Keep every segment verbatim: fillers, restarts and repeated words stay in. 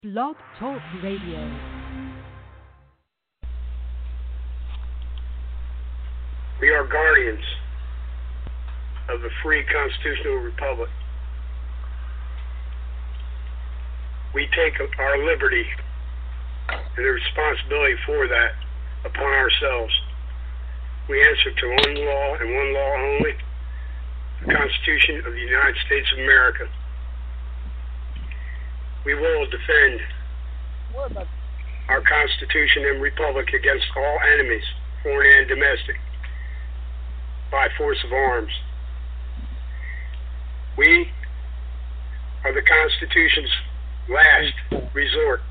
Blog Talk Radio. We are guardians of the free constitutional republic. We take our liberty and the responsibility for that upon ourselves. We answer to one law and one law only, the Constitution of the United States of America. We will defend our Constitution and Republic against all enemies, foreign and domestic, by force of arms. We are the Constitution's last resort.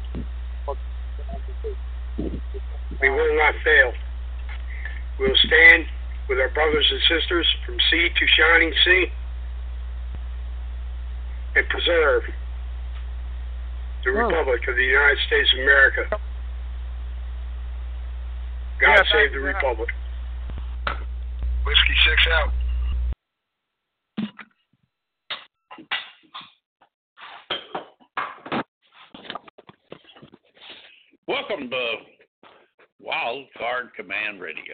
We will not fail. We will stand with our brothers and sisters from sea to shining sea and preserve the Republic of the United States of America. God Yeah, save the yeah. Republic. Whiskey six out. Welcome to Wild Card Command Radio.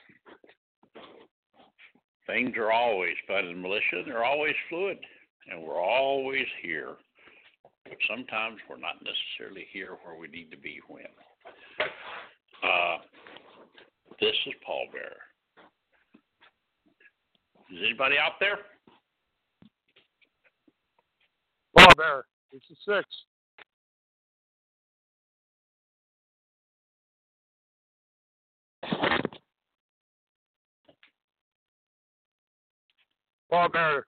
Things are always fun and militia. They're always fluid, and we're always here. But sometimes we're not necessarily here where we need to be when. Uh, this is Paul Bearer. Is anybody out there? Paul Bearer. This is six. Paul Bearer.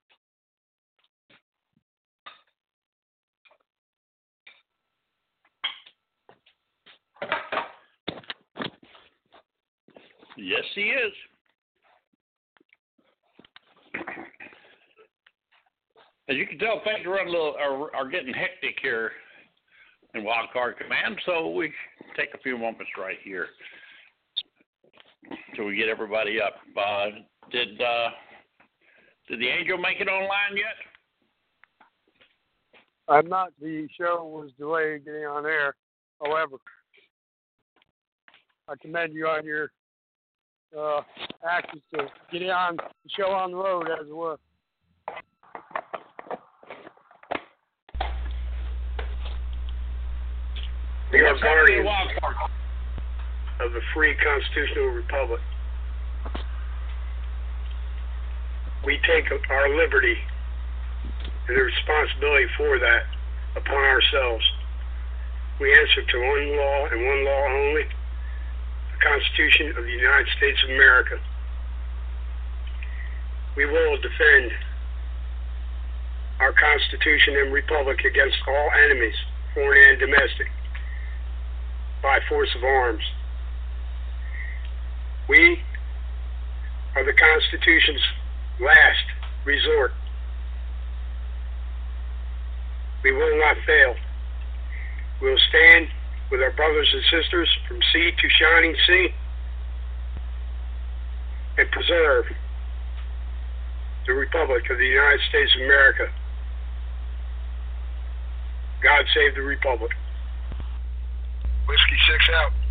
Yes, he is. As you can tell, things are, running a little, are, are getting hectic here in Wild Card Command, so we take a few moments right here till we get everybody up. Uh, did uh, did the Angel make it online yet? I'm not. The show was delayed getting on air. However, I commend you on your uh, actions to get it on the show on the road, as it were. We are What's happening in guardians Wild Card? of the free constitutional republic. We take our liberty and the responsibility for that upon ourselves. We answer to one law and one law only, the Constitution of the United States of America. We will defend our Constitution and Republic against all enemies, foreign and domestic, by force of arms. We are the Constitution's last resort. We will not fail. We will stand with our brothers and sisters from sea to shining sea and preserve the Republic of the United States of America. God save the Republic. Whiskey six out.